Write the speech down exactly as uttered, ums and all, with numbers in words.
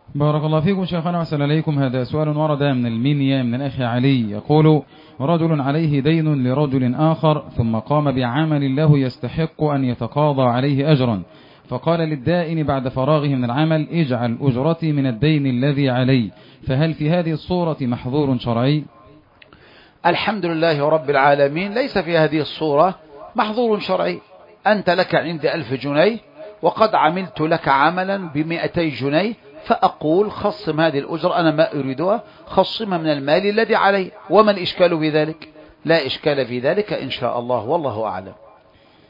بارك الله فيكم شيخنا وسلم عليكم. هذا سؤال ورد من المنيا من الأخ علي، يقول: رجل عليه دين لرجل آخر ثم قام بعمل له يستحق أن يتقاضى عليه أجرا، فقال للدائن بعد فراغه من العمل: اجعل أجرتي من الدين الذي علي، فهل في هذه الصورة محظور شرعي؟ الحمد لله رب العالمين، ليس في هذه الصورة محظور شرعي. أنت لك عندي ألف جنيه وقد عملت لك عملا بمئتي جنيه، فأقول خصم هذه الأجر، أنا ما أريدها، خصمها من المال الذي علي، وما الإشكال في ذلك؟ لا إشكال في ذلك إن شاء الله، والله أعلم.